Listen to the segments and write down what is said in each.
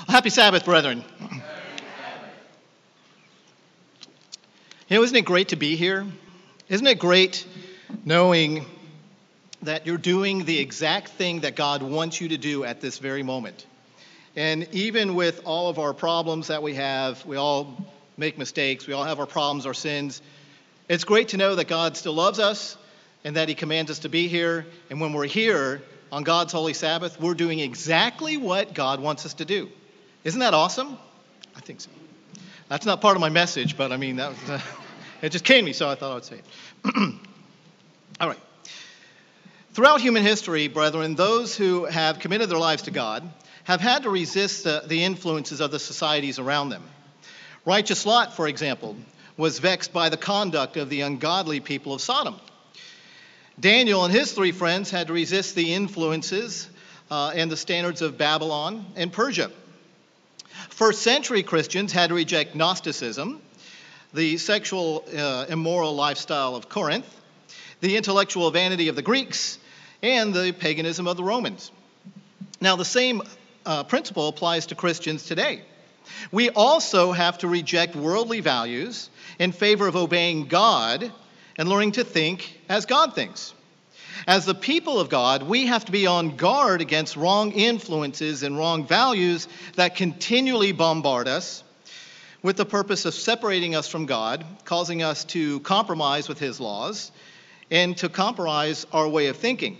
Happy Sabbath, brethren. Isn't it great to be here? Isn't it great knowing that you're doing the exact thing that God wants you to do at this very moment? And even with all of our problems that we all make mistakes, we all have our problems, our sins. It's great to know that God still loves us and that He commands us to be here. And when we're here on God's holy Sabbath, we're doing exactly what God wants us to do. Isn't that awesome? I think so. That's not part of my message, but that was, it just came to me, so I thought I would say it. All right. Throughout human history, brethren, those who have committed their lives to God have had to resist the influences of the societies around them. Righteous Lot, for example, was vexed by the conduct of the ungodly people of Sodom. Daniel and his 3 friends had to resist the influences and the standards of Babylon and Persia. First century Christians had to reject Gnosticism, the sexual immoral lifestyle of Corinth, the intellectual vanity of the Greeks, and the paganism of the Romans. Now, the same principle applies to Christians today. We also have to reject worldly values in favor of obeying God and learning to think as God thinks. As the people of God, we have to be on guard against wrong influences and wrong values that continually bombard us with the purpose of separating us from God, causing us to compromise with His laws, and to compromise our way of thinking.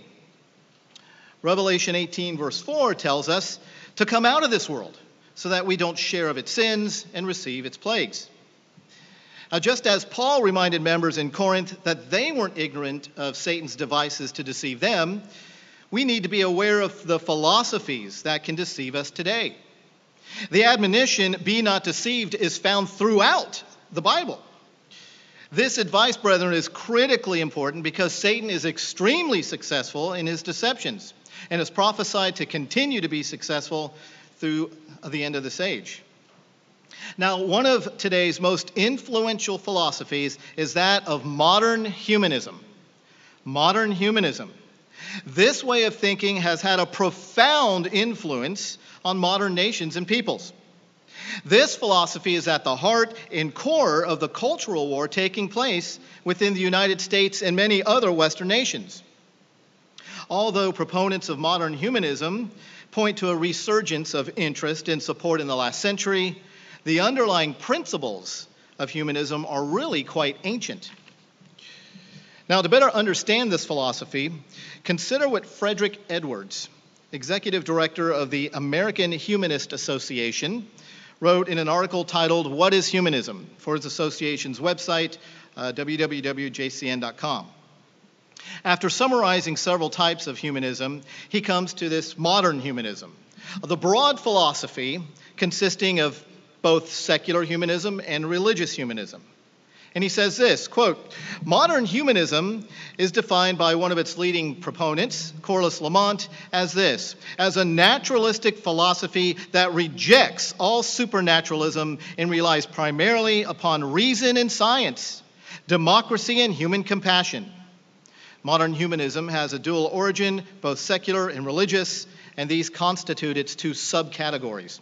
Revelation 18 verse 4 tells us to come out of this world so that we don't share of its sins and receive its plagues. Now, just as Paul reminded members in Corinth that they weren't ignorant of Satan's devices to deceive them, we need to be aware of the philosophies that can deceive us today. The admonition, "Be not deceived," is found throughout the Bible. This advice, brethren, is critically important because Satan is extremely successful in his deceptions and is prophesied to continue to be successful through the end of this age. Now, one of today's most influential philosophies is that of modern humanism. Modern humanism. This way of thinking has had a profound influence on modern nations and peoples. This philosophy is at the heart and core of the cultural war taking place within the United States and many other Western nations. Although proponents of modern humanism point to a resurgence of interest and support in the last century, the underlying principles of humanism are really quite ancient. Now, to better understand this philosophy, consider what Frederick Edwards, executive director of the American Humanist Association, wrote in an article titled "What is Humanism?" for his association's website, www.jcn.com. After summarizing several types of humanism, he comes to this modern humanism, the broad philosophy consisting of both secular humanism and religious humanism. And he says this, quote, "Modern humanism is defined by one of its leading proponents, Corliss Lamont, as this: as a naturalistic philosophy that rejects all supernaturalism and relies primarily upon reason and science, democracy and human compassion. Modern humanism has a dual origin, both secular and religious, and these constitute its 2 subcategories.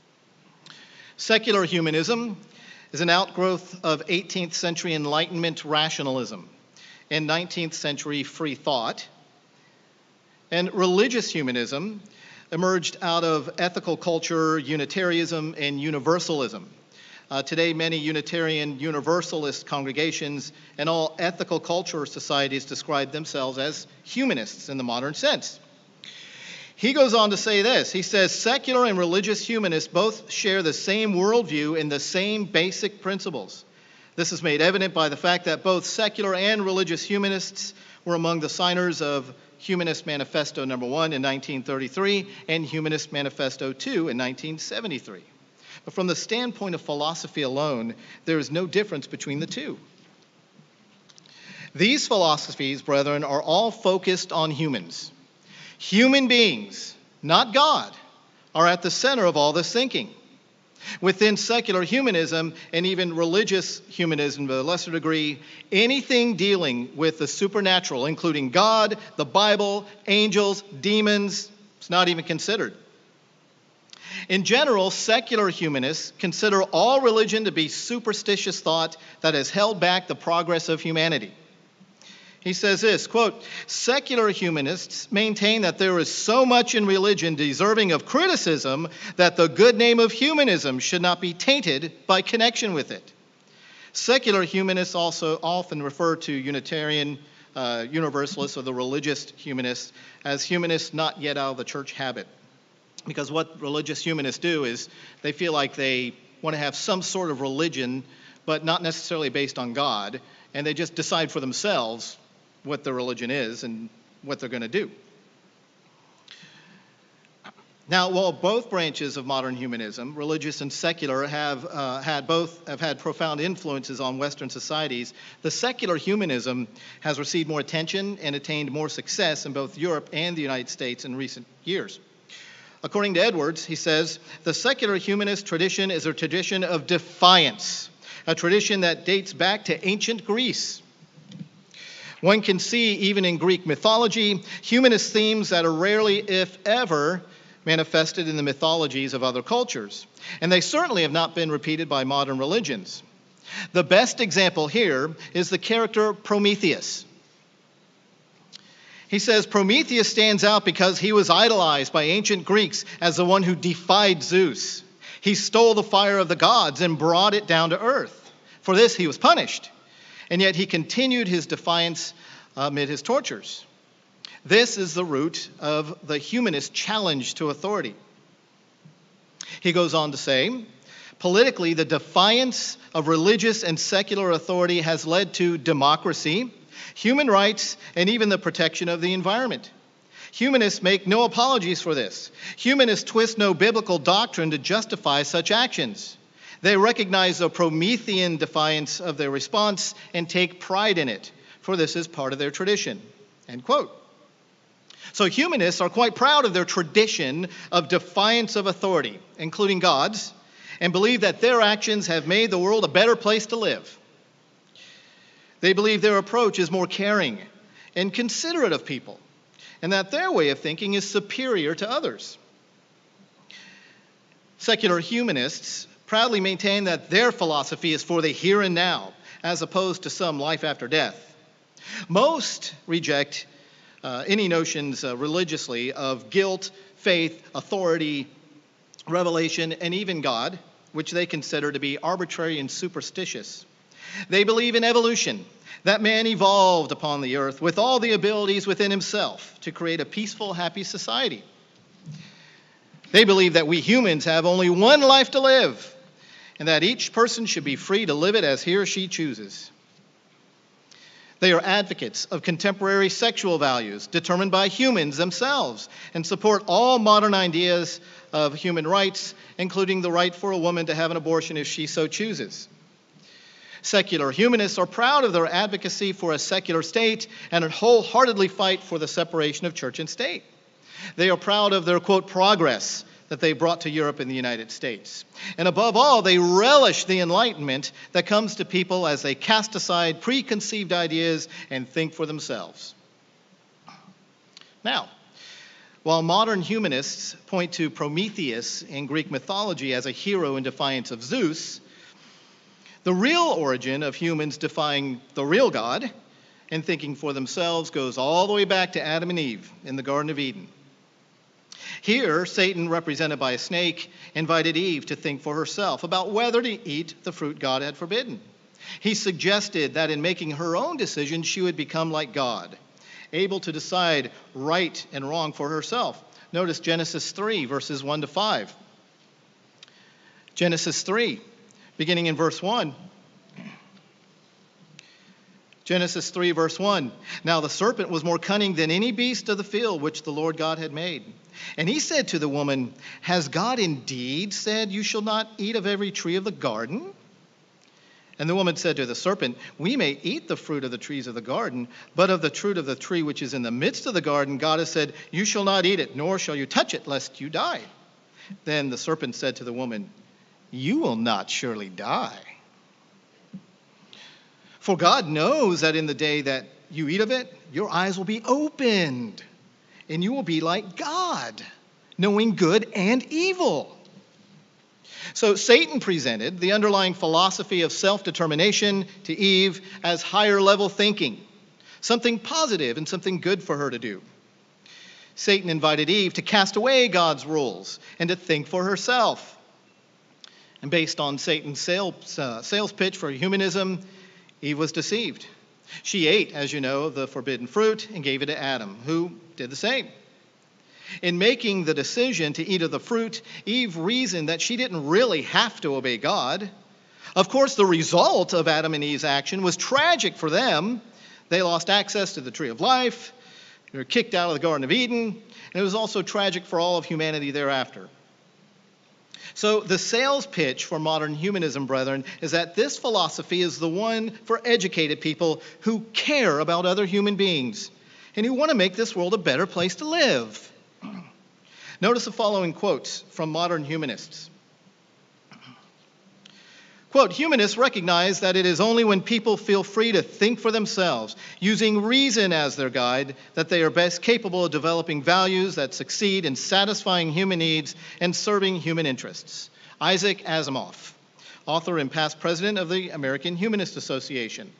Secular humanism is an outgrowth of 18th century Enlightenment rationalism and 19th century free thought. And religious humanism emerged out of ethical culture, Unitarianism, and Universalism. Today, many Unitarian Universalist congregations and all ethical culture societies describe themselves as humanists in the modern sense. He goes on to say this. He says, secular and religious humanists both share the same worldview and the same basic principles. This is made evident by the fact that both secular and religious humanists were among the signers of Humanist Manifesto No. 1 in 1933 and Humanist Manifesto 2 in 1973. But from the standpoint of philosophy alone, there is no difference between the two. These philosophies, brethren, are all focused on humans. Human beings, not God, are at the center of all this thinking. Within secular humanism and even religious humanism to a lesser degree, anything dealing with the supernatural, including God, the Bible, angels, demons, is not even considered. In general, secular humanists consider all religion to be superstitious thought that has held back the progress of humanity. He says this, quote, secular humanists maintain that there is so much in religion deserving of criticism that the good name of humanism should not be tainted by connection with it. Secular humanists also often refer to Unitarian Universalists or the religious humanists as humanists not yet out of the church habit. Because what religious humanists do is they feel like they want to have some sort of religion, but not necessarily based on God, and they just decide for themselves what their religion is and what they're going to do. Now, while both branches of modern humanism, religious and secular, have had profound influences on Western societies, the secular humanism has received more attention and attained more success in both Europe and the United States in recent years. According to Edwards, he says, the secular humanist tradition is a tradition of defiance, a tradition that dates back to ancient Greece. One can see, even in Greek mythology, humanist themes that are rarely, if ever, manifested in the mythologies of other cultures. And they certainly have not been repeated by modern religions. The best example here is the character Prometheus. He says Prometheus stands out because he was idolized by ancient Greeks as the one who defied Zeus. He stole the fire of the gods and brought it down to earth. For this he was punished, and yet he continued his defiance amid his tortures. This is the root of the humanist challenge to authority. He goes on to say, politically, the defiance of religious and secular authority has led to democracy, human rights, and even the protection of the environment. Humanists make no apologies for this. Humanists twist no biblical doctrine to justify such actions. They recognize the Promethean defiance of their response and take pride in it, for this is part of their tradition. End quote. So humanists are quite proud of their tradition of defiance of authority, including God's, and believe that their actions have made the world a better place to live. They believe their approach is more caring and considerate of people, and that their way of thinking is superior to others. Secular humanists proudly maintain that their philosophy is for the here and now, as opposed to some life after death. Most reject any notions religiously of guilt, faith, authority, revelation, and even God, which they consider to be arbitrary and superstitious. They believe in evolution, that man evolved upon the earth with all the abilities within himself to create a peaceful, happy society. They believe that we humans have only one life to live, and that each person should be free to live it as he or she chooses. They are advocates of contemporary sexual values determined by humans themselves and support all modern ideas of human rights, including the right for a woman to have an abortion if she so chooses. Secular humanists are proud of their advocacy for a secular state and wholeheartedly fight for the separation of church and state. They are proud of their, quote, progress that they brought to Europe and the United States. And above all, they relish the enlightenment that comes to people as they cast aside preconceived ideas and think for themselves. Now, while modern humanists point to Prometheus in Greek mythology as a hero in defiance of Zeus, the real origin of humans defying the real God and thinking for themselves goes all the way back to Adam and Eve in the Garden of Eden. Here, Satan, represented by a snake, invited Eve to think for herself about whether to eat the fruit God had forbidden. He suggested that in making her own decision, she would become like God, able to decide right and wrong for herself. Notice Genesis 3, verses 1 to 5. Genesis 3. Beginning in verse 1. Genesis 3, verse 1. Now the serpent was more cunning than any beast of the field which the Lord God had made. And he said to the woman, has God indeed said, you shall not eat of every tree of the garden? And the woman said to the serpent, we may eat the fruit of the trees of the garden, but of the fruit of the tree which is in the midst of the garden, God has said, you shall not eat it, nor shall you touch it, lest you die. Then the serpent said to the woman, you will not surely die. For God knows that in the day that you eat of it, your eyes will be opened, and you will be like God, knowing good and evil. So Satan presented the underlying philosophy of self-determination to Eve as higher level thinking, something positive and something good for her to do. Satan invited Eve to cast away God's rules and to think for herself. And based on Satan's sales pitch for humanism, Eve was deceived. She ate, as you know, the forbidden fruit and gave it to Adam, who did the same. In making the decision to eat of the fruit, Eve reasoned that she didn't really have to obey God. Of course, the result of Adam and Eve's action was tragic for them. They lost access to the tree of life. They were kicked out of the Garden of Eden. And it was also tragic for all of humanity thereafter. So the sales pitch for modern humanism, brethren, is that this philosophy is the one for educated people who care about other human beings and who want to make this world a better place to live. Notice the following quotes from modern humanists. Quote, humanists recognize that it is only when people feel free to think for themselves, using reason as their guide, that they are best capable of developing values that succeed in satisfying human needs and serving human interests. Isaac Asimov, author and past president of the American Humanist Association.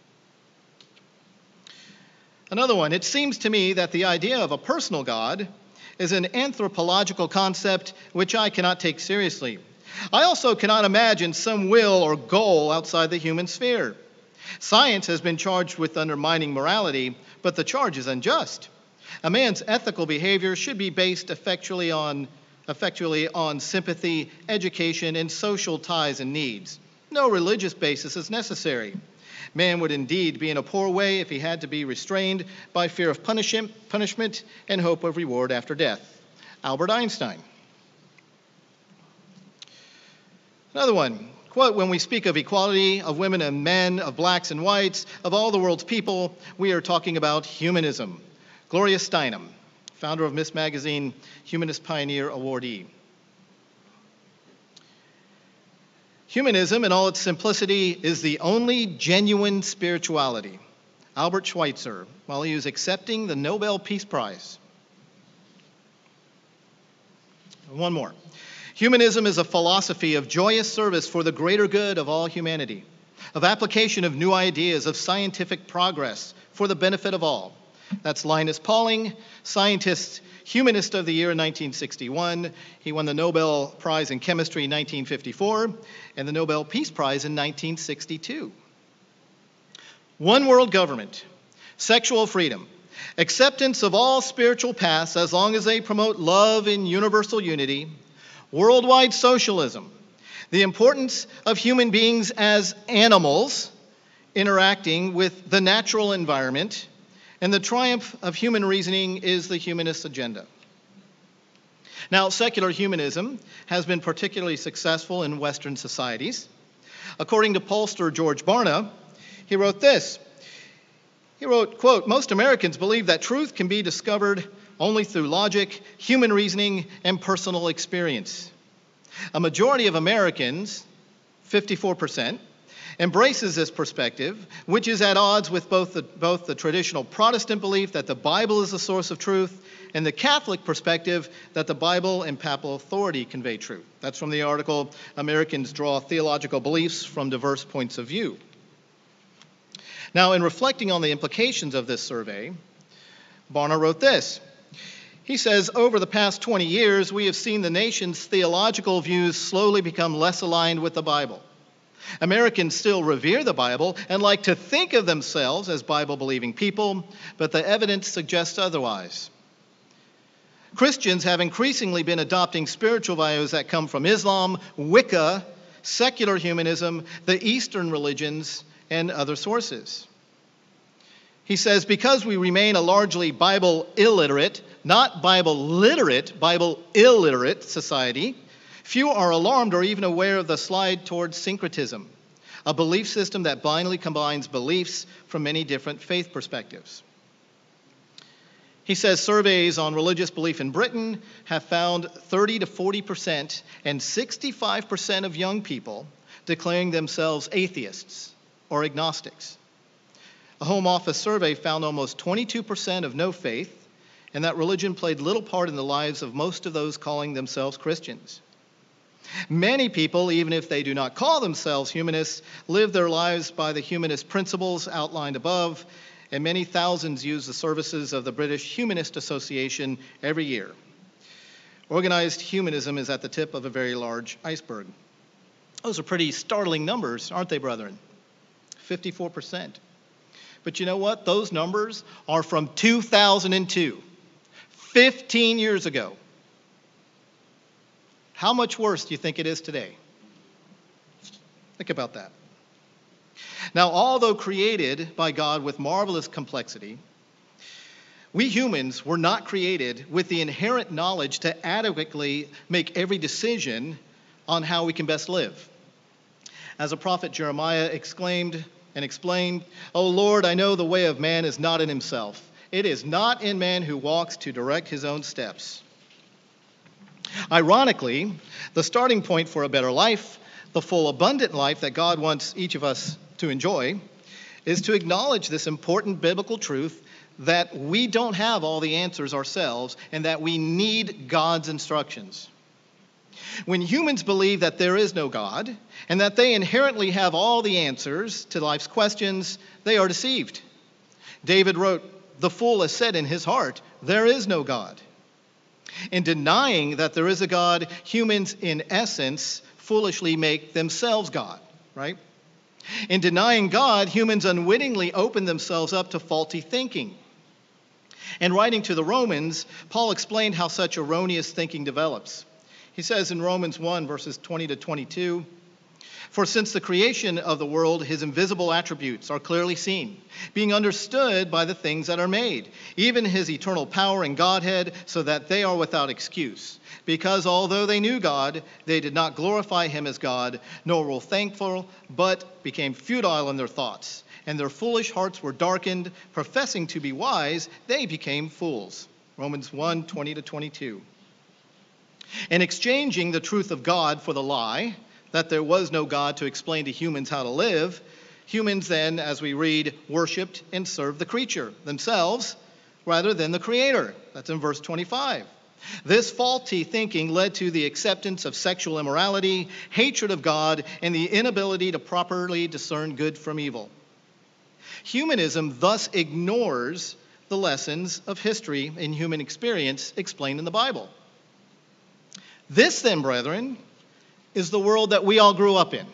Another one, it seems to me that the idea of a personal God is an anthropological concept which I cannot take seriously. I also cannot imagine some will or goal outside the human sphere. Science has been charged with undermining morality, but the charge is unjust. A man's ethical behavior should be based effectually on sympathy, education, and social ties and needs. No religious basis is necessary. Man would indeed be in a poor way if he had to be restrained by fear of punishment and hope of reward after death. Albert Einstein. Another one, quote, when we speak of equality, of women and men, of blacks and whites, of all the world's people, we are talking about humanism. Gloria Steinem, founder of Miss Magazine, Humanist Pioneer Awardee. Humanism, in all its simplicity, is the only genuine spirituality. Albert Schweitzer, while he was accepting the Nobel Peace Prize. One more. Humanism is a philosophy of joyous service for the greater good of all humanity, of application of new ideas, of scientific progress for the benefit of all. That's Linus Pauling, Humanist of the Year in 1961. He won the Nobel Prize in Chemistry in 1954 and the Nobel Peace Prize in 1962. One world government, sexual freedom, acceptance of all spiritual paths as long as they promote love and universal unity, worldwide socialism, the importance of human beings as animals interacting with the natural environment, and the triumph of human reasoning is the humanist agenda. Now, secular humanism has been particularly successful in Western societies. According to pollster George Barna, he wrote this. He wrote, quote, most Americans believe that truth can be discovered only through logic, human reasoning, and personal experience. A majority of Americans, 54%, embraces this perspective, which is at odds with both the traditional Protestant belief that the Bible is the source of truth and the Catholic perspective that the Bible and papal authority convey truth. That's from the article, Americans Draw Theological Beliefs from Diverse Points of View. Now, in reflecting on the implications of this survey, Barna wrote this. He says, over the past 20 years, we have seen the nation's theological views slowly become less aligned with the Bible. Americans still revere the Bible and like to think of themselves as Bible-believing people, but the evidence suggests otherwise. Christians have increasingly been adopting spiritual values that come from Islam, Wicca, secular humanism, the Eastern religions, and other sources. He says, because we remain a largely Bible illiterate, not Bible literate, Bible illiterate society, few are alarmed or even aware of the slide towards syncretism, a belief system that blindly combines beliefs from many different faith perspectives. He says surveys on religious belief in Britain have found 30 to 40% and 65% of young people declaring themselves atheists or agnostics. A Home Office survey found almost 22% of no faith, and that religion played little part in the lives of most of those calling themselves Christians. Many people, even if they do not call themselves humanists, live their lives by the humanist principles outlined above, and many thousands use the services of the British Humanist Association every year. Organized humanism is at the tip of a very large iceberg. Those are pretty startling numbers, aren't they, brethren? 54%. But you know what? Those numbers are from 2002, 15 years ago. How much worse do you think it is today? Think about that. Now, although created by God with marvelous complexity, we humans were not created with the inherent knowledge to adequately make every decision on how we can best live. As a prophet Jeremiah exclaimed and explained, "O Lord, I know the way of man is not in himself. It is not in man who walks to direct his own steps." Ironically, the starting point for a better life, the full abundant life that God wants each of us to enjoy, is to acknowledge this important biblical truth that we don't have all the answers ourselves and that we need God's instructions. When humans believe that there is no God and that they inherently have all the answers to life's questions, they are deceived. David wrote, "The fool has said in his heart, there is no God." In denying that there is a God, humans in essence foolishly make themselves God, right? In denying God, humans unwittingly open themselves up to faulty thinking. In writing to the Romans, Paul explained how such erroneous thinking develops. He says in Romans 1, verses 20 to 22, "For since the creation of the world, his invisible attributes are clearly seen, being understood by the things that are made, even his eternal power and Godhead, so that they are without excuse. Because although they knew God, they did not glorify him as God, nor were thankful, but became futile in their thoughts. And their foolish hearts were darkened. Professing to be wise, they became fools." Romans 1, 20 to 22. In exchanging the truth of God for the lie that there was no God to explain to humans how to live, humans then, as we read, worshiped and served the creature themselves rather than the Creator. That's in verse 25. This faulty thinking led to the acceptance of sexual immorality, hatred of God, and the inability to properly discern good from evil. Humanism thus ignores the lessons of history and human experience explained in the Bible. This, then, brethren, is the world that we all grew up in.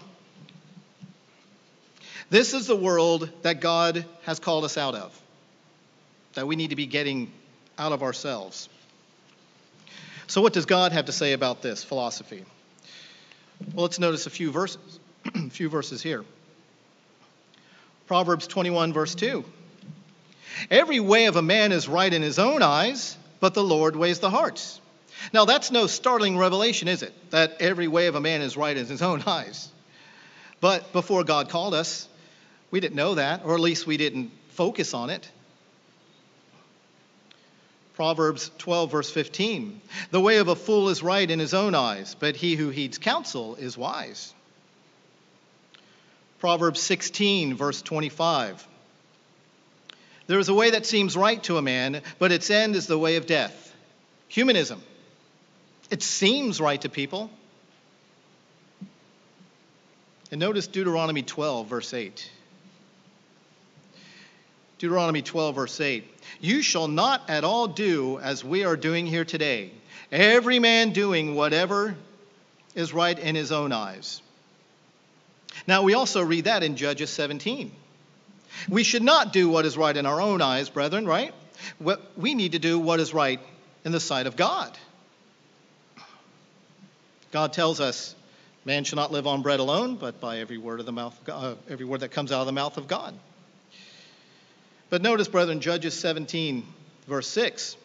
This is the world that God has called us out of, that we need to be getting out of ourselves. So what does God have to say about this philosophy? Well, let's notice a few verses here. Proverbs 21, verse 2. "Every way of a man is right in his own eyes, but the Lord weighs the hearts." Now, that's no startling revelation, is it? That every way of a man is right in his own eyes. But before God called us, we didn't know that, or at least we didn't focus on it. Proverbs 12, verse 15. "The way of a fool is right in his own eyes, but he who heeds counsel is wise." Proverbs 16, verse 25. "There is a way that seems right to a man, but its end is the way of death." Humanism. It seems right to people. And notice Deuteronomy 12, verse 8. Deuteronomy 12, verse 8. "You shall not at all do as we are doing here today, every man doing whatever is right in his own eyes." Now, we also read that in Judges 17. We should not do what is right in our own eyes, brethren, right? We need to do what is right in the sight of God. God tells us, man shall not live on bread alone, but by every word of the mouth of God, every word that comes out of the mouth of God. But notice, brethren, Judges 17, verse 6.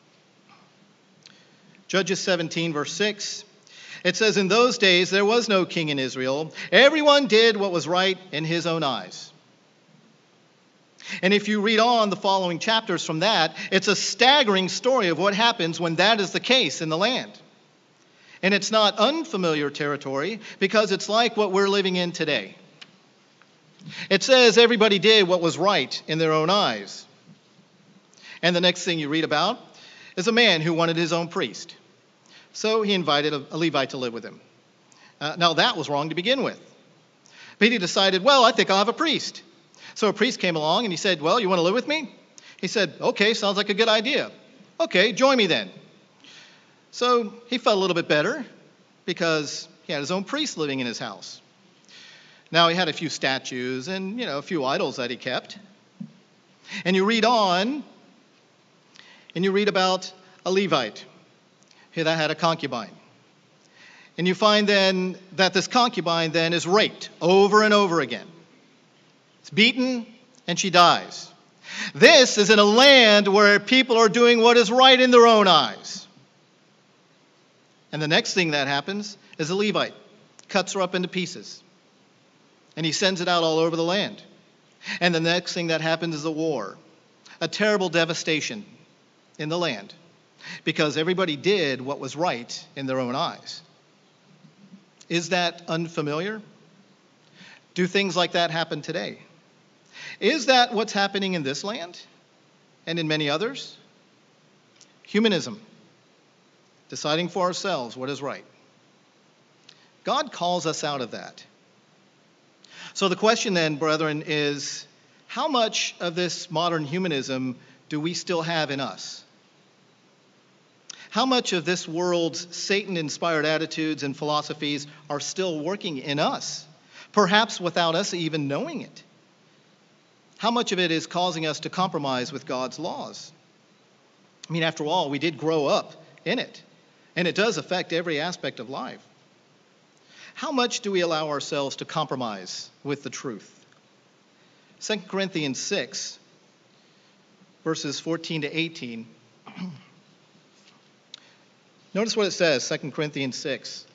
Judges 17, verse 6. It says, "In those days there was no king in Israel. Everyone did what was right in his own eyes." And if you read on the following chapters from that, it's a staggering story of what happens when that is the case in the land. And it's not unfamiliar territory because it's like what we're living in today. It says everybody did what was right in their own eyes. And the next thing you read about is a man who wanted his own priest. So he invited a Levite to live with him. Now, that was wrong to begin with. But he decided, well, I think I'll have a priest. So a priest came along and he said, well, you want to live with me? He said, okay, sounds like a good idea. Okay, join me then. So he felt a little bit better because he had his own priest living in his house. Now, he had a few statues and, a few idols that he kept. And you read on, and you read about a Levite that had a concubine. And you find then that this concubine then is raped over and over again. It's beaten, and she dies. This is in a land where people are doing what is right in their own eyes. And the next thing that happens is a Levite cuts her up into pieces. And he sends it out all over the land. And the next thing that happens is a war, a terrible devastation in the land, because everybody did what was right in their own eyes. Is that unfamiliar? Do things like that happen today? Is that what's happening in this land and in many others? Humanism, deciding for ourselves what is right. God calls us out of that. So the question then, brethren, is how much of this modern humanism do we still have in us? How much of this world's Satan-inspired attitudes and philosophies are still working in us, perhaps without us even knowing it? How much of it is causing us to compromise with God's laws? I mean, after all, we did grow up in it, and it does affect every aspect of life. How much do we allow ourselves to compromise with the truth? 2 Corinthians 6, verses 14 to 18. Notice what it says, 2 Corinthians 6.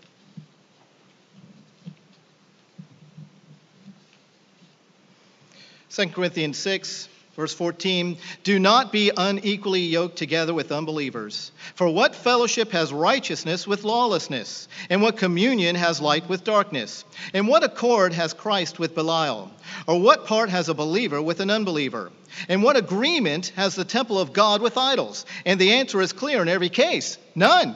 Second Corinthians 6, verse 14, do not be unequally yoked together with unbelievers. For what fellowship has righteousness with lawlessness? And what communion has light with darkness? And what accord has Christ with Belial? Or what part has a believer with an unbeliever? And what agreement has the temple of God with idols? And the answer is clear in every case, none.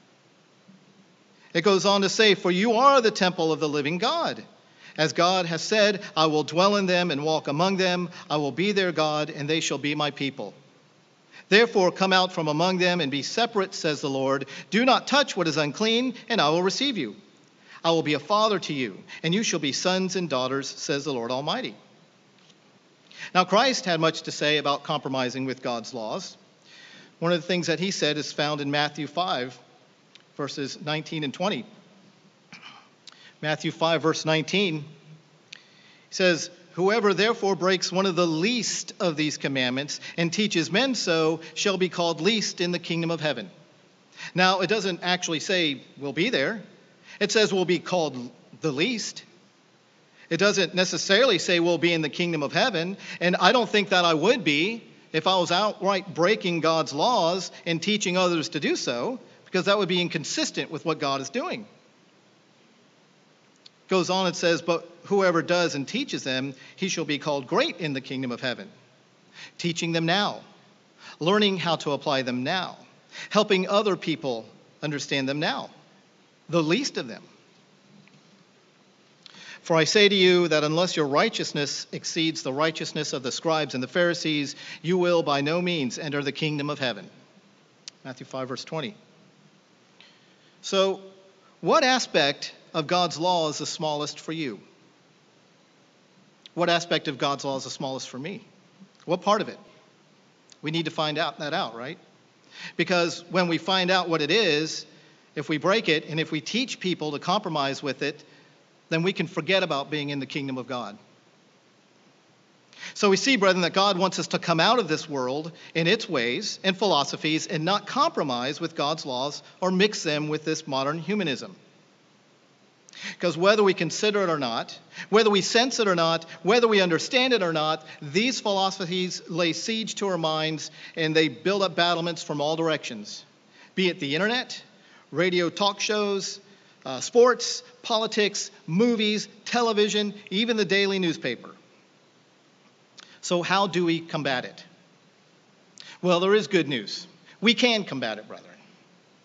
It goes on to say, for you are the temple of the living God. As God has said, I will dwell in them and walk among them. I will be their God, and they shall be my people. Therefore, come out from among them and be separate, says the Lord. Do not touch what is unclean, and I will receive you. I will be a father to you, and you shall be sons and daughters, says the Lord Almighty. Now, Christ had much to say about compromising with God's laws. One of the things that he said is found in Matthew 5, verses 19 and 20. Matthew 5, verse 19, he says, whoever therefore breaks one of the least of these commandments and teaches men so shall be called least in the kingdom of heaven. Now, it doesn't actually say we'll be there. It says we'll be called the least. It doesn't necessarily say we'll be in the kingdom of heaven, and I don't think that I would be if I was outright breaking God's laws and teaching others to do so, because that would be inconsistent with what God is doing. Goes on and says, but whoever does and teaches them, he shall be called great in the kingdom of heaven. Teaching them now, learning how to apply them now, helping other people understand them now, the least of them. For I say to you that unless your righteousness exceeds the righteousness of the scribes and the Pharisees, you will by no means enter the kingdom of heaven. Matthew 5, verse 20. So, what aspect of God's law is the smallest for you? What aspect of God's law is the smallest for me? What part of it? We need to find that out, right? Because when we find out what it is, if we break it and if we teach people to compromise with it, then we can forget about being in the kingdom of God. So we see, brethren, that God wants us to come out of this world in its ways and philosophies and not compromise with God's laws or mix them with this modern humanism. Because whether we consider it or not, whether we sense it or not, whether we understand it or not, these philosophies lay siege to our minds and they build up battlements from all directions, be it the internet, radio talk shows, sports, politics, movies, television, even the daily newspaper. So how do we combat it? Well, there is good news. We can combat it, brethren.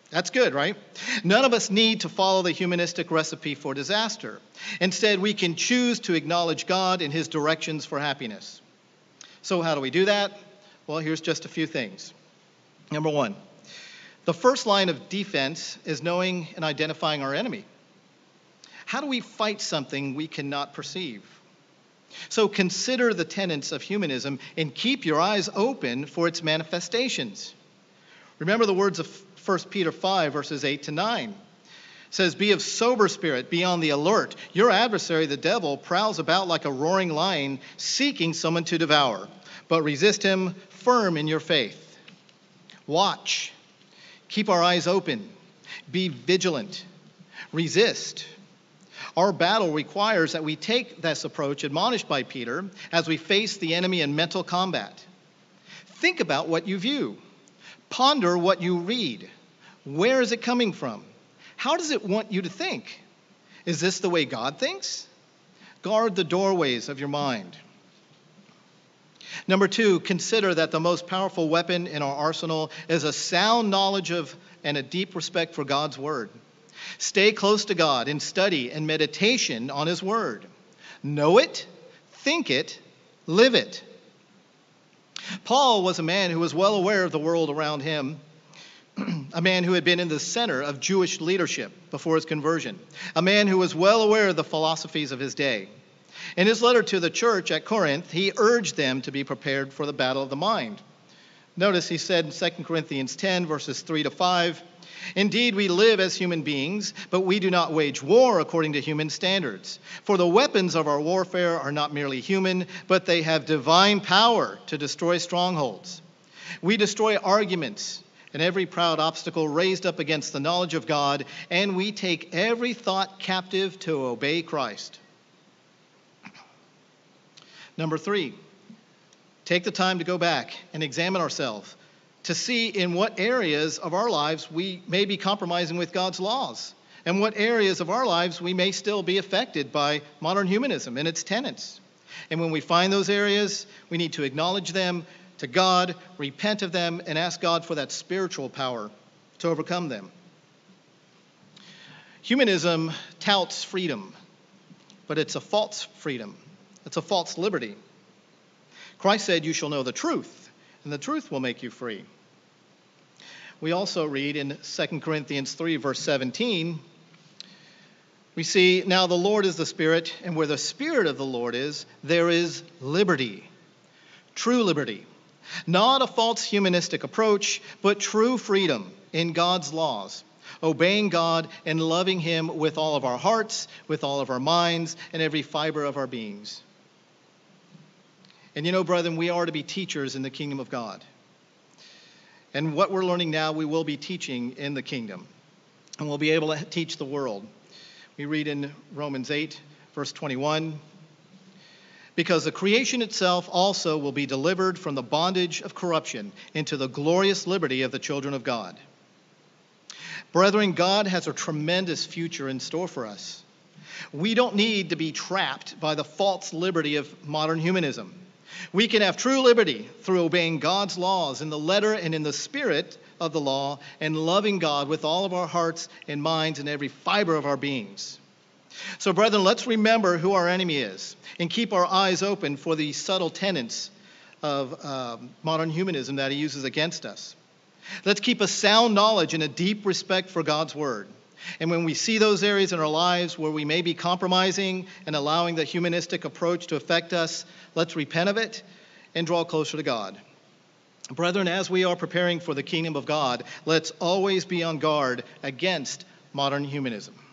That's good, right? None of us need to follow the humanistic recipe for disaster. Instead, we can choose to acknowledge God and his directions for happiness. So how do we do that? Well, here's just a few things. Number one, the first line of defense is knowing and identifying our enemy. How do we fight something we cannot perceive? So consider the tenets of humanism and keep your eyes open for its manifestations. Remember the words of 1 Peter 5, verses 8 to 9. It says, "Be of sober spirit, be on the alert. Your adversary, the devil, prowls about like a roaring lion, seeking someone to devour. But resist him firm in your faith." Watch. Keep our eyes open. Be vigilant. Resist. Our battle requires that we take this approach admonished by Peter as we face the enemy in mental combat. Think about what you view. Ponder what you read. Where is it coming from? How does it want you to think? Is this the way God thinks? Guard the doorways of your mind. Number two, consider that the most powerful weapon in our arsenal is a sound knowledge of and a deep respect for God's word. Stay close to God in study and meditation on his word. Know it, think it, live it. Paul was a man who was well aware of the world around him, a man who had been in the center of Jewish leadership before his conversion, a man who was well aware of the philosophies of his day. In his letter to the church at Corinth, he urged them to be prepared for the battle of the mind. Notice he said in 2 Corinthians 10, verses 3 to 5, "Indeed, we live as human beings, but we do not wage war according to human standards. For the weapons of our warfare are not merely human, but they have divine power to destroy strongholds. We destroy arguments and every proud obstacle raised up against the knowledge of God, and we take every thought captive to obey Christ." Number three, take the time to go back and examine ourselves to see in what areas of our lives we may be compromising with God's laws and what areas of our lives we may still be affected by modern humanism and its tenets. And when we find those areas, we need to acknowledge them to God, repent of them, and ask God for that spiritual power to overcome them. Humanism touts freedom, but it's a false freedom. It's a false liberty. Christ said, "You shall know the truth, and the truth will make you free." We also read in 2 Corinthians 3, verse 17, we see, "Now the Lord is the Spirit, and where the Spirit of the Lord is, there is liberty." True liberty. Not a false humanistic approach, but true freedom in God's laws, obeying God and loving him with all of our hearts, with all of our minds, and every fiber of our beings. And you know, brethren, we are to be teachers in the kingdom of God. And what we're learning now, we will be teaching in the kingdom. And we'll be able to teach the world. We read in Romans 8, verse 21, "Because the creation itself also will be delivered from the bondage of corruption into the glorious liberty of the children of God." Brethren, God has a tremendous future in store for us. We don't need to be trapped by the false liberty of modern humanism. We can have true liberty through obeying God's laws in the letter and in the spirit of the law and loving God with all of our hearts and minds and every fiber of our beings. So, brethren, let's remember who our enemy is and keep our eyes open for the subtle tenets of modern humanism that he uses against us. Let's keep a sound knowledge and a deep respect for God's word. And when we see those areas in our lives where we may be compromising and allowing the humanistic approach to affect us, let's repent of it and draw closer to God. Brethren, as we are preparing for the kingdom of God, let's always be on guard against modern humanism.